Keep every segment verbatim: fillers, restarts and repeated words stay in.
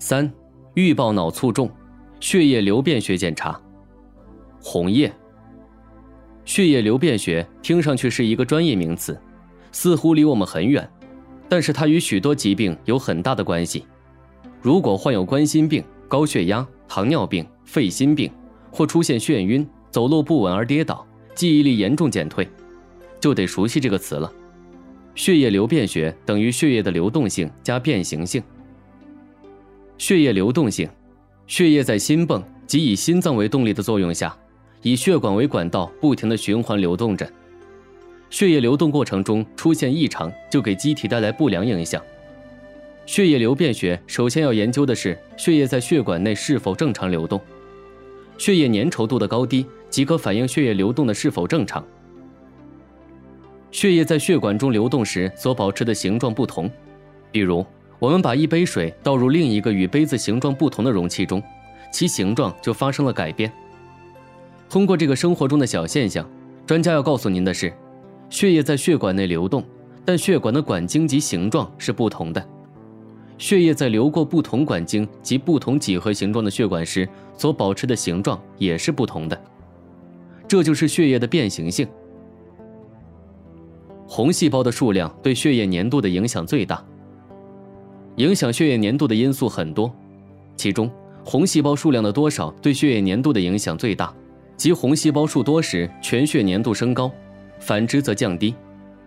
三、预报脑卒中，血液流变学检查。红叶。血液流变学听上去是一个专业名词，似乎离我们很远，但是它与许多疾病有很大的关系。如果患有冠心病、高血压、糖尿病、肺心病，或出现眩晕、走路不稳而跌倒，记忆力严重减退，就得熟悉这个词了。血液流变学等于血液的流动性加变形性。血液流动性，血液在心泵及以心脏为动力的作用下，以血管为管道不停地循环流动着。血液流动过程中出现异常，就给机体带来不良影响。血液流变学首先要研究的是血液在血管内是否正常流动。血液粘稠度的高低即可反映血液流动的是否正常。血液在血管中流动时所保持的形状不同，比如我们把一杯水倒入另一个与杯子形状不同的容器中，其形状就发生了改变。通过这个生活中的小现象，专家要告诉您的是，血液在血管内流动，但血管的管径及形状是不同的。血液在流过不同管径及不同几何形状的血管时，所保持的形状也是不同的。这就是血液的变形性。红细胞的数量对血液粘度的影响最大。影响血液粘度的因素很多，其中红细胞数量的多少对血液粘度的影响最大，即红细胞数多时全血粘度升高，反之则降低。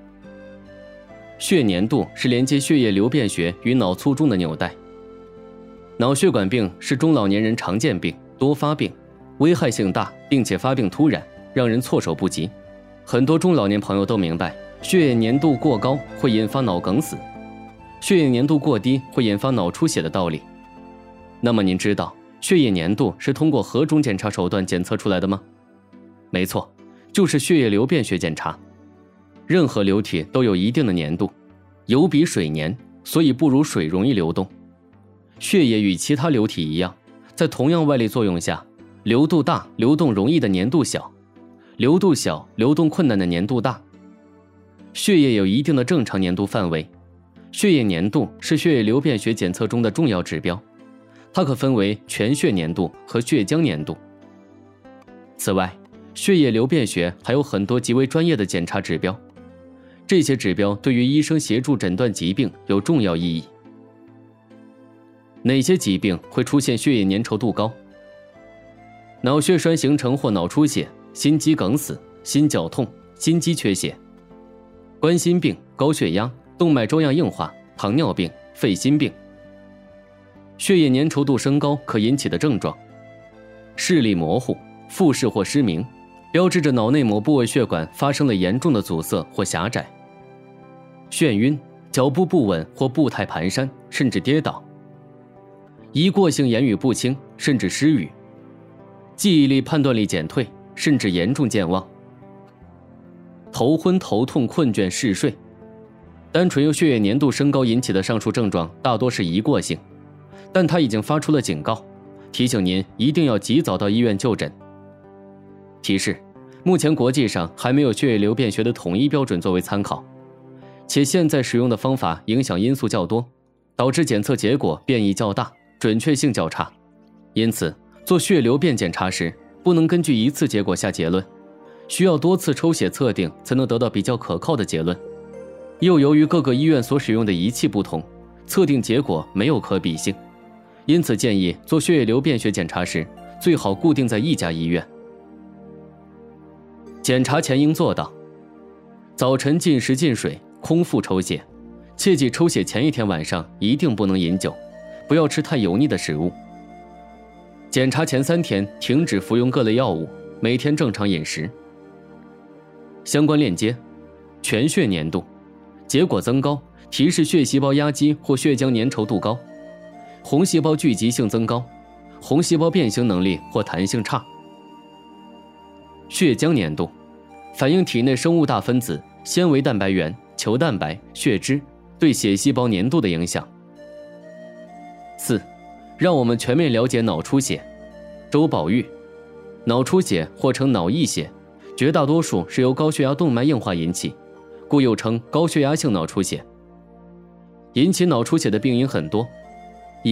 血粘度是连接血液流变学与脑卒中的纽带。脑血管病是中老年人常见病，多发病，危害性大，并且发病突然，让人措手不及。很多中老年朋友都明白，血液粘度过高会引发脑梗死，血液粘度过低会引发脑出血的道理。那么您知道血液粘度是通过何种检查手段检测出来的吗？没错，就是血液流变学检查。任何流体都有一定的粘度，油比水粘，所以不如水容易流动。血液与其他流体一样，在同样外力作用下，流度大、流动容易的粘度小，流度小、流动困难的粘度大。血液有一定的正常粘度范围，血液粘度是血液流变学检测中的重要指标，它可分为全血粘度和血浆粘度。此外，血液流变学还有很多极为专业的检查指标，这些指标对于医生协助诊断疾病有重要意义。哪些疾病会出现血液粘稠度高？脑血栓形成或脑出血、心肌梗死、心绞痛、心肌缺血。冠心病、高血压、动脉粥样硬化、糖尿病、肺心病。血液粘稠度升高可引起的症状：视力模糊、复视或失明，标志着脑内某部位血管发生了严重的阻塞或狭窄；眩晕、脚步不稳或步态蹒跚，甚至跌倒；一过性言语不清，甚至失语；记忆力、判断力减退，甚至严重健忘；头昏、头痛、困倦、嗜睡。单纯由血液粘度升高引起的上述症状大多是一过性，但它已经发出了警告，提醒您一定要及早到医院就诊。提示：目前国际上还没有血液流变学的统一标准作为参考，且现在使用的方法影响因素较多，导致检测结果变异较大，准确性较差。因此，做血流变检查时，不能根据一次结果下结论，需要多次抽血测定才能得到比较可靠的结论。又由于各个医院所使用的仪器不同，测定结果没有可比性，因此建议做血液流变学检查时，最好固定在一家医院。检查前应做到：早晨禁食禁水，空腹抽血，切记抽血前一天晚上一定不能饮酒，不要吃太油腻的食物。检查前三天停止服用各类药物，每天正常饮食。相关链接：全血粘度，结果增高，提示血细胞压积或血浆粘稠度高；红细胞聚集性增高，红细胞变形能力或弹性差。血浆粘度，反映体内生物大分子、纤维蛋白原、球蛋白、血脂对血细胞粘度的影响。四，让我们全面了解脑出血。周宝玉，脑出血或称脑溢血，绝大多数是由高血压动脉硬化引起，故又称高血压性脑出血。引起脑出血的病因很多：一、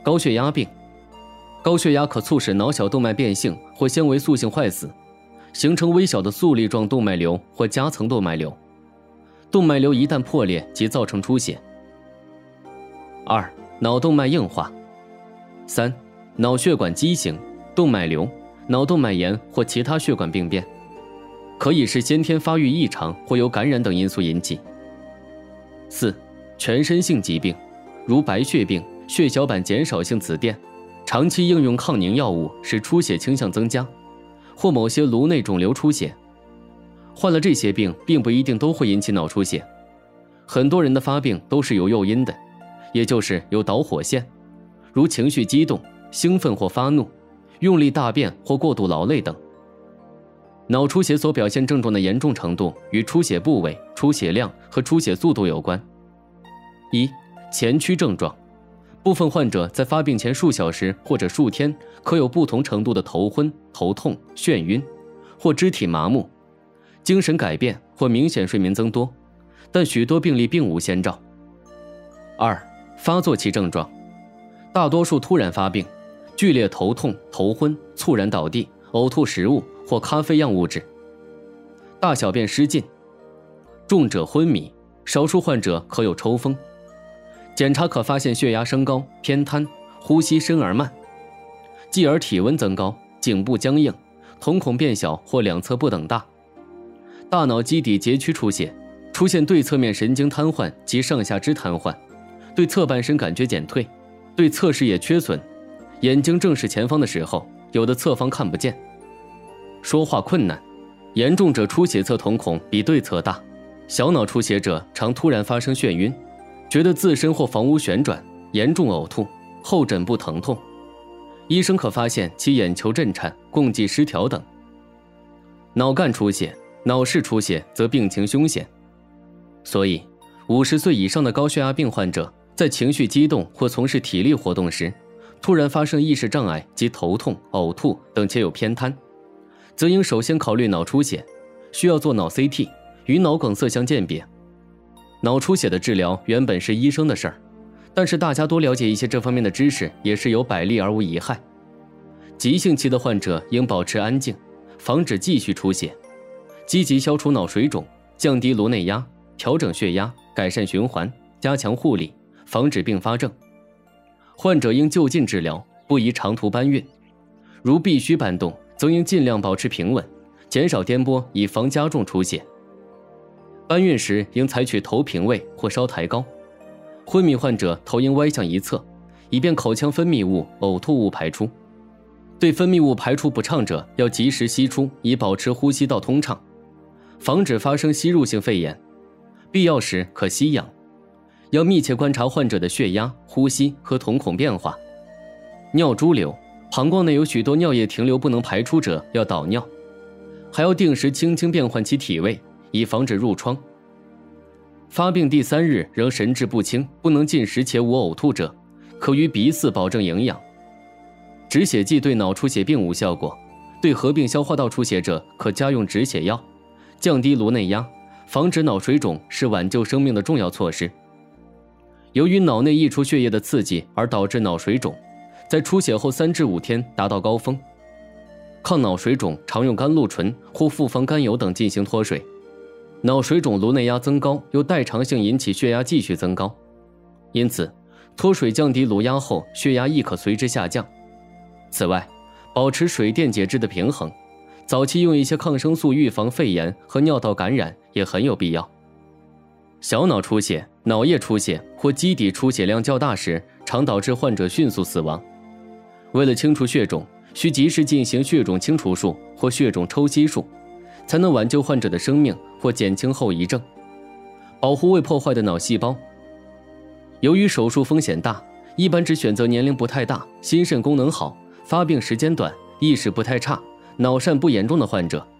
高血压病。高血压可促使脑小动脉变性或纤维素性坏死，形成微小的粟粒状动脉瘤或夹层动脉瘤。动脉瘤一旦破裂即造成出血。二、脑动脉硬化。三、脑血管畸形、动脉瘤、脑动脉炎或其他血管病变，可以是先天发育异常或由感染等因素引起。四、全身性疾病，如白血病、血小板减少性紫癜，长期应用抗凝药物使出血倾向增加，或某些颅内肿瘤出血。患了这些病并不一定都会引起脑出血，很多人的发病都是有诱因的，也就是有导火线，如情绪激动、兴奋或发怒、用力大便或过度劳累等。脑出血所表现症状的严重程度与出血部位、出血量和出血速度有关。一、前驱症状。部分患者在发病前数小时或者数天可有不同程度的头昏、头痛、眩晕，或肢体麻木、精神改变或明显睡眠增多，但许多病例并无先兆。二、发作期症状。大多数突然发病，剧烈头痛、头昏、猝然倒地、呕吐食物或咖啡样物质，大小便失禁，重者昏迷，少数患者可有抽风。检查可发现血压升高、偏瘫、呼吸深而慢，继而体温增高、颈部僵硬、瞳孔变小或两侧不等大，大脑基底节区出血，出现对侧面神经瘫痪及上下肢瘫痪，对侧半身感觉减退，对侧视野缺损，眼睛正视前方的时候，有的侧方看不见，说话困难，严重者出血侧瞳孔比对侧大，小脑出血者常突然发生眩晕，觉得自身或房屋旋转，严重呕吐，后枕部疼痛，医生可发现其眼球震颤、共济失调等。脑干出血、脑室出血则病情凶险，所以五十岁以上的高血压病患者在情绪激动或从事体力活动时，突然发生意识障碍及头痛、呕吐等且有偏瘫，则应首先考虑脑出血，需要做脑 C T 与脑梗塞相鉴别。脑出血的治疗原本是医生的事儿，但是大家多了解一些这方面的知识也是有百利而无一害。急性期的患者应保持安静，防止继续出血，积极消除脑水肿，降低颅内压，调整血压，改善循环，加强护理，防止并发症。患者应就近治疗，不宜长途搬运，如必须搬动，则应尽量保持平稳，减少颠簸，以防加重出血。搬运时应采取头平位或稍抬高。昏迷患者头应歪向一侧，以便口腔分泌物、呕吐物排出。对分泌物排出不畅者，要及时吸出，以保持呼吸道通畅，防止发生吸入性肺炎。必要时可吸氧。要密切观察患者的血压、呼吸和瞳孔变化。尿潴留，膀胱内有许多尿液停留不能排出者，要导尿。还要定时轻轻变换其体位，以防止褥疮。发病第三日仍神志不清，不能进食且无呕吐者，可于鼻饲保证营养。止血剂对脑出血并无效果，对合并消化道出血者可加用止血药，降低颅内压，防止脑水肿是挽救生命的重要措施。由于脑内溢出血液的刺激而导致脑水肿，在出血后三至五天达到高峰。抗脑水肿常用甘露醇或复方甘油等进行脱水。脑水肿颅内压增高又代偿性引起血压继续增高，因此脱水降低颅压后，血压亦可随之下降。此外，保持水电解质的平衡，早期用一些抗生素预防肺炎和尿道感染也很有必要。小脑出血、脑叶出血或基底出血量较大时，常导致患者迅速死亡。为了清除血肿，需及时进行血肿清除术或血肿抽吸术，才能挽救患者的生命或减轻后遗症，保护未破坏的脑细胞。由于手术风险大，一般只选择年龄不太大、心肾功能好、发病时间短、意识不太差、脑疝不严重的患者。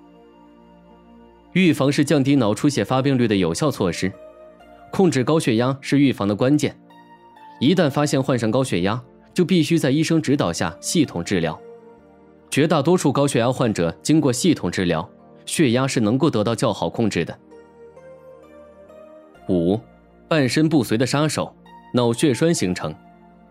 预防是降低脑出血发病率的有效措施，控制高血压是预防的关键。一旦发现患上高血压，就必须在医生指导下系统治疗。绝大多数高血压患者经过系统治疗，血压是能够得到较好控制的。五、半身不遂的杀手，脑血栓形成。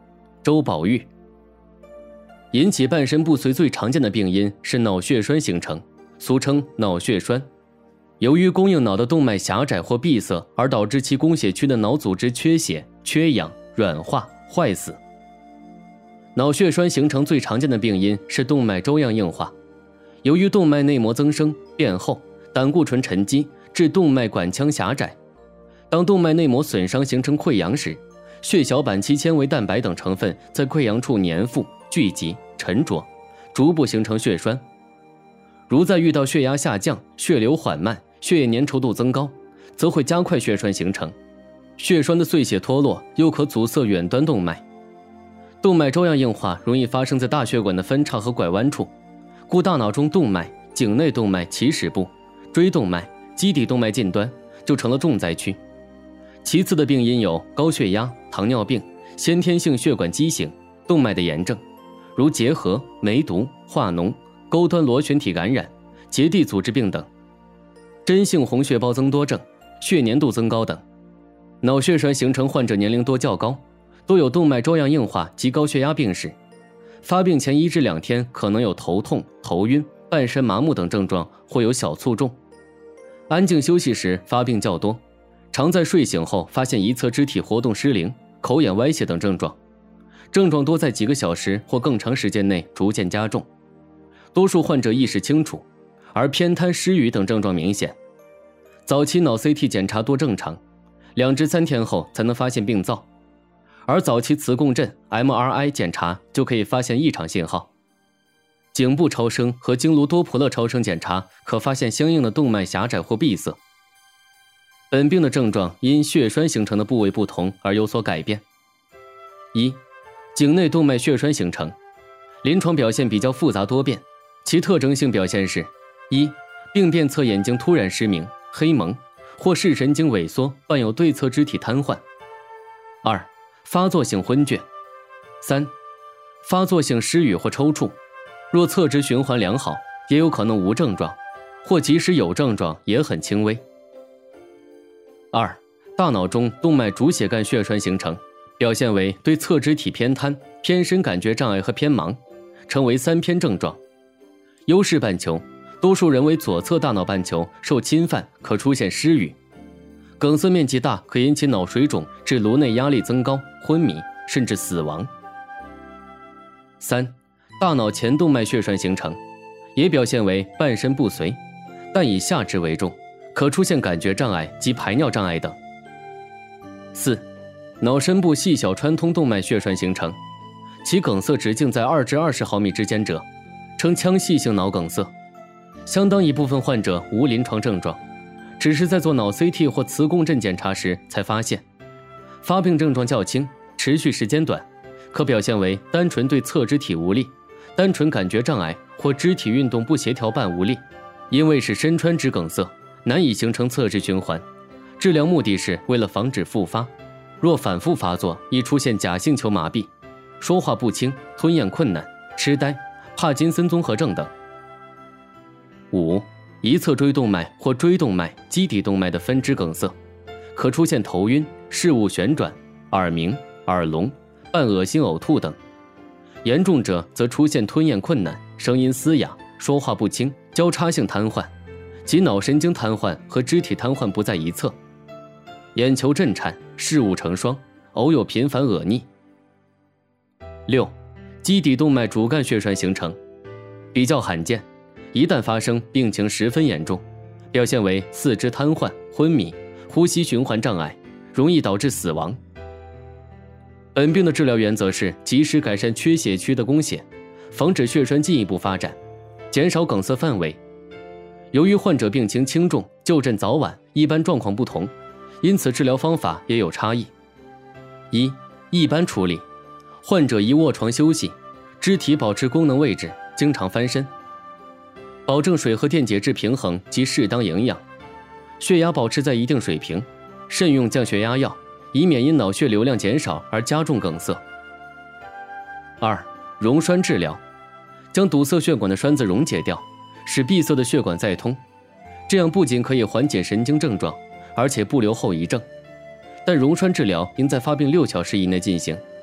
周宝玉。引起半身不遂最常见的病因是脑血栓形成，俗称脑血栓。由于供应脑的动脉狭窄或闭塞，而导致其供血区的脑组织缺血、缺氧、软化、坏死。脑血栓形成最常见的病因是动脉粥样硬化，由于动脉内膜增生、变厚，胆固醇沉积，致动脉管腔狭窄。当动脉内膜损伤形成溃疡时，血小板基纤维蛋白等成分在溃疡处粘附、聚集、沉着，逐步形成血栓。如再遇到血压下降、血流缓慢、血液粘稠度增高，则会加快血栓形成。血栓的碎血脱落又可阻塞远端动脉。动脉粥样硬化容易发生在大血管的分叉和拐弯处，故大脑中动脉、颈内动脉起始部、椎动脉、基底动脉近端就成了重灾区。其次的病因有高血压、糖尿病、先天性血管畸形、动脉的炎症，如结核、梅毒、化脓、钩端螺旋体感染、结缔组织病等，真性红血胞增多症、血粘度增高等。脑血栓形成患者年龄多较高，多有动脉粥样硬化及高血压病史。发病前一至两天可能有头痛、头晕、半身麻木等症状，或有小卒中。安静休息时发病较多，常在睡醒后发现一侧肢体活动失灵、口眼歪斜等症状，症状多在几个小时或更长时间内逐渐加重。多数患者意识清楚，而偏瘫、失语等症状明显。早期脑 C T 检查多正常，两至三天后才能发现病灶，而早期磁共振 M R I 检查就可以发现异常信号。颈部超声和经颅多普勒超声检查可发现相应的动脉狭窄或闭塞。本病的症状因血栓形成的部位不同而有所改变。一、颈内动脉血栓形成，临床表现比较复杂多变，其特征性表现是：一、病变侧眼睛突然失明、黑蒙，或视神经萎缩，伴有对侧肢体瘫痪；二、发作性昏厥；三、发作性失语或抽搐，若侧支循环良好，也有可能无症状，或即使有症状也很轻微。二、大脑中动脉主血干血栓形成，表现为对侧肢体偏瘫、偏身感觉障碍和偏盲，称为三偏症状。优势半球，多数人为左侧大脑半球受侵犯，可出现失语。梗塞面积大，可引起脑水肿，致颅内压力增高、昏迷，甚至死亡。三、大脑前动脉血栓形成，也表现为半身不遂，但以下肢为重，可出现感觉障碍及排尿障碍等。四、脑深部细小穿通动脉血栓形成，其梗塞直径在二至二十毫米之间者，称腔隙性脑梗塞。相当一部分患者无临床症状，只是在做脑 C T 或磁共振检查时才发现。发病症状较轻，持续时间短，可表现为单纯对侧肢体无力、单纯感觉障碍或肢体运动不协调伴无力。因为是身穿支梗塞，难以形成侧支循环，治疗目的是为了防止复发。若反复发作，易出现假性球麻痹、说话不清、吞咽困难、痴呆、帕金森综合症等。五、一侧椎动脉或椎动脉、基底动脉的分支梗塞，可出现头晕、视物旋转、耳鸣、耳聋、伴恶心呕吐等。严重者则出现吞咽困难、声音嘶哑、说话不清、交叉性瘫痪，即脑神经瘫痪和肢体瘫痪不在一侧，眼球震颤、视物成双，偶有频繁恶逆。六、基底动脉主干血栓形成，比较罕见，一旦发生，病情十分严重，表现为四肢瘫痪、昏迷、呼吸循环障碍，容易导致死亡。本病的治疗原则是及时改善缺血区的供血，防止血栓进一步发展，减少梗塞范围。由于患者病情轻重，就诊早晚一般状况不同，因此治疗方法也有差异。一、一般处理，患者宜卧床休息，肢体保持功能位置，经常翻身，保证水和电解质平衡及适当营养，血压保持在一定水平，慎用降血压药，以免因脑血流量减少而加重梗塞。二、溶栓治疗，将堵塞血管的栓子溶解掉，使闭塞的血管再通，这样不仅可以缓解神经症状，而且不留后遗症。但溶栓治疗应在发病六小时以内进行，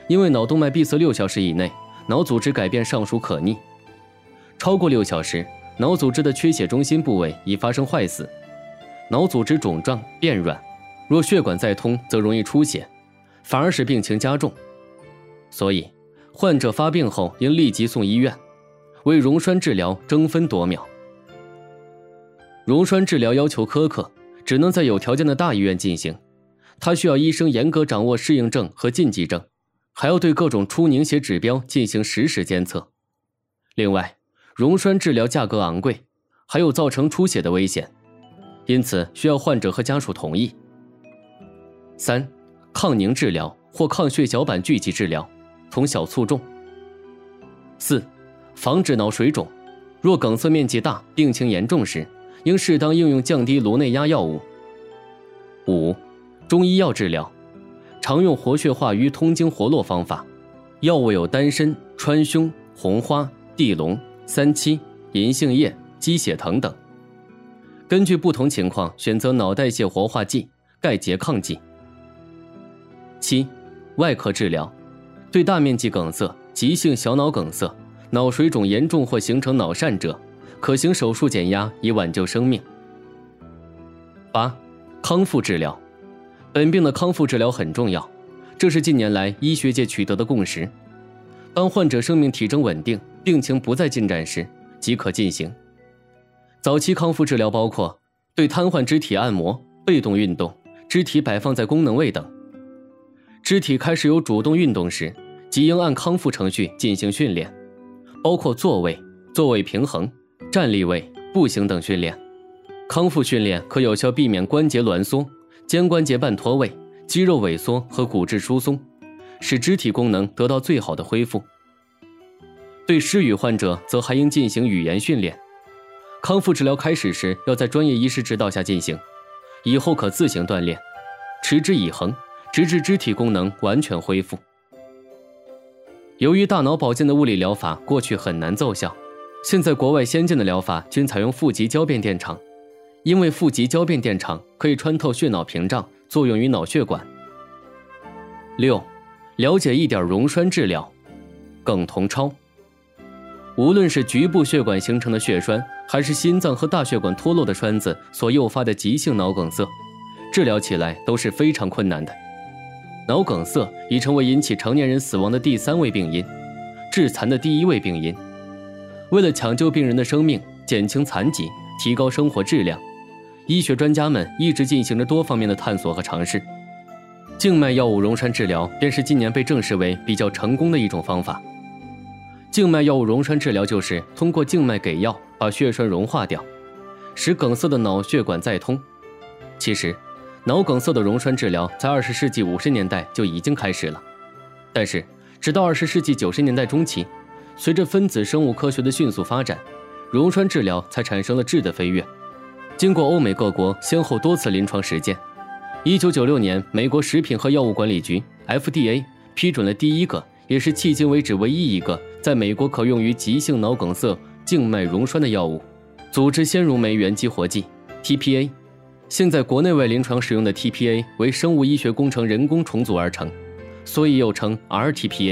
因为脑动脉闭塞六小时以内，脑组织改变尚属可逆；超过六小时，脑组织的缺血中心部位已发生坏死，脑组织肿胀变软，若血管再通，则容易出血，反而使病情加重。所以，患者发病后应立即送医院，为溶栓治疗争分夺秒。溶栓治疗要求苛刻，只能在有条件的大医院进行，它需要医生严格掌握适应症和禁忌症，还要对各种出凝血指标进行实时监测。另外，溶栓治疗价格昂贵，还有造成出血的危险，因此需要患者和家属同意。三、抗凝治疗或抗血小板聚集治疗，从小促重。四、防止脑水肿，若梗塞面积大、病情严重时，应适当应用降低颅内压药物。五、中医药治疗，常用活血化瘀、通经活络方法，药物有丹参、川芎、红花、地龙、三七、银杏叶、鸡血藤等。根据不同情况选择脑代谢活化剂、钙拮抗剂。七、外科治疗，对大面积梗塞、急性小脑梗塞、脑水肿严重或形成脑疝者，可行手术减压以挽救生命。八、康复治疗，本病的康复治疗很重要，这是近年来医学界取得的共识。当患者生命体征稳定，病情不再进展时，即可进行。早期康复治疗包括对瘫痪肢体按摩、被动运动、肢体摆放在功能位等。肢体开始有主动运动时，即应按康复程序进行训练，包括坐位、座位平衡、站立位、步行等训练。康复训练可有效避免关节挛缩、肩关节半脱位、肌肉萎缩和骨质疏松，使肢体功能得到最好的恢复。对失语患者则还应进行语言训练。康复治疗开始时要在专业医师指导下进行，以后可自行锻炼，持之以恒，直至肢体功能完全恢复。由于大脑保健的物理疗法过去很难奏效，现在国外先进的疗法均采用负极交变电场，因为负极交变电场可以穿透血脑屏障，作用于脑血管。六、了解一点溶栓治疗，耿同超。无论是局部血管形成的血栓，还是心脏和大血管脱落的栓子所诱发的急性脑梗塞，治疗起来都是非常困难的。脑梗塞已成为引起成年人死亡的第三位病因，致残的第一位病因。为了抢救病人的生命，减轻残疾，提高生活质量，医学专家们一直进行着多方面的探索和尝试。静脉药物溶栓治疗便是近年被证实为比较成功的一种方法。静脉药物溶栓治疗就是通过静脉给药把血栓融化掉，使梗塞的脑血管再通。其实脑梗塞的溶栓治疗在二十世纪五十年代就已经开始了，但是直到二十世纪九十年代中期，随着分子生物科学的迅速发展，溶栓治疗才产生了质的飞跃。经过欧美各国先后多次临床实践，一九九六年美国食品和药物管理局 F D A 批准了第一个，也是迄今为止唯一一个在美国可用于急性脑梗塞静脉溶栓的药物——组织纤溶酶原激活剂 T P A。 现在国内外临床使用的 T P A 为生物医学工程人工重组而成，所以又称 R T P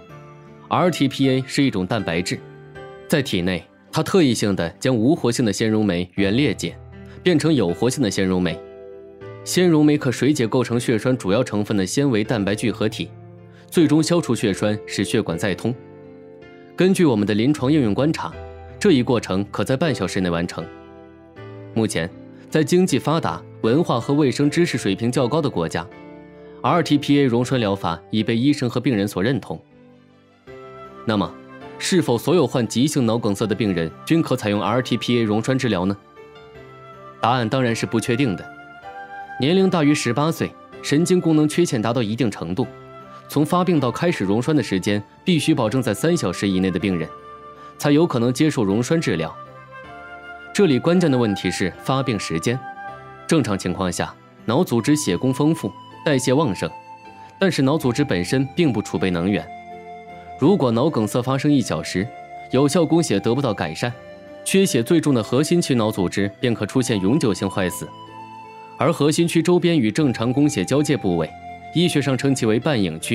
A。R T P A 是一种蛋白质，在体内它特异性地将无活性的纤溶酶原裂解，变成有活性的纤溶酶。纤溶酶可水解构成血栓主要成分的纤维蛋白聚合体，最终消除血栓，使血管再通。根据我们的临床应用观察，这一过程可在半小时内完成。目前，在经济发达、文化和卫生知识水平较高的国家， R T P A 溶栓疗法已被医生和病人所认同。那么，是否所有患急性脑梗塞的病人均可采用 R T P A 溶栓治疗呢？答案当然是不确定的。年龄大于十八岁，神经功能缺陷达到一定程度，从发病到开始溶栓的时间必须保证在三小时以内的病人，才有可能接受溶栓治疗。这里关键的问题是发病时间。正常情况下，脑组织血供丰富，代谢旺盛，但是脑组织本身并不储备能源。如果脑梗塞发生一小时，有效供血得不到改善，缺血最重的核心区脑组织便可出现永久性坏死。而核心区周边与正常供血交界部位，医学上称其为半隐区，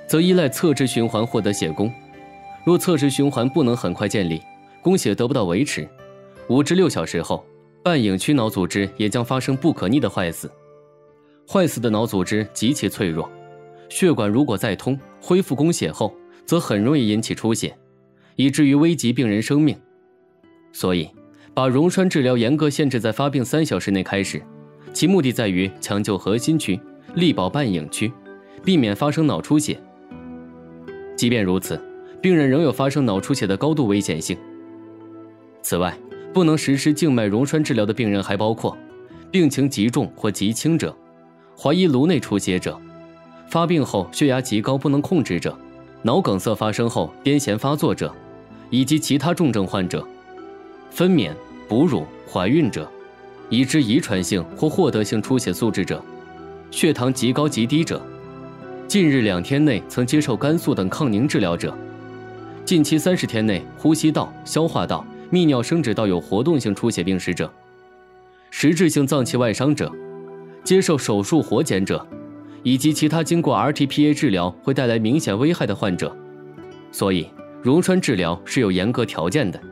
则依赖侧支循环获得血供。若侧支循环不能很快建立，供血得不到维持，五至六小时后，半隐区脑组织也将发生不可逆的坏死。坏死的脑组织极其脆弱，血管如果再通，恢复供血后，则很容易引起出血，以至于危及病人生命。所以，把溶栓治疗严格限制在发病三小时内开始，其目的在于抢救核心区，力保半隐区，避免发生脑出血。即便如此，病人仍有发生脑出血的高度危险性。此外，不能实施静脉溶栓治疗的病人还包括病情极重或极轻者，怀疑颅内出血者，发病后血压极高不能控制者，脑梗塞发生后癫痫发作者，以及其他重症患者，分娩、哺乳、怀孕者，已知遗传性或获得性出血素质者，血糖极高极低者，近日两天内曾接受肝素等抗凝治疗者，近期三十天内呼吸道、消化道、泌尿生殖道有活动性出血病史者，实质性脏器外伤者，接受手术活检者，以及其他经过 R T P A 治疗会带来明显危害的患者。所以，溶栓治疗是有严格条件的。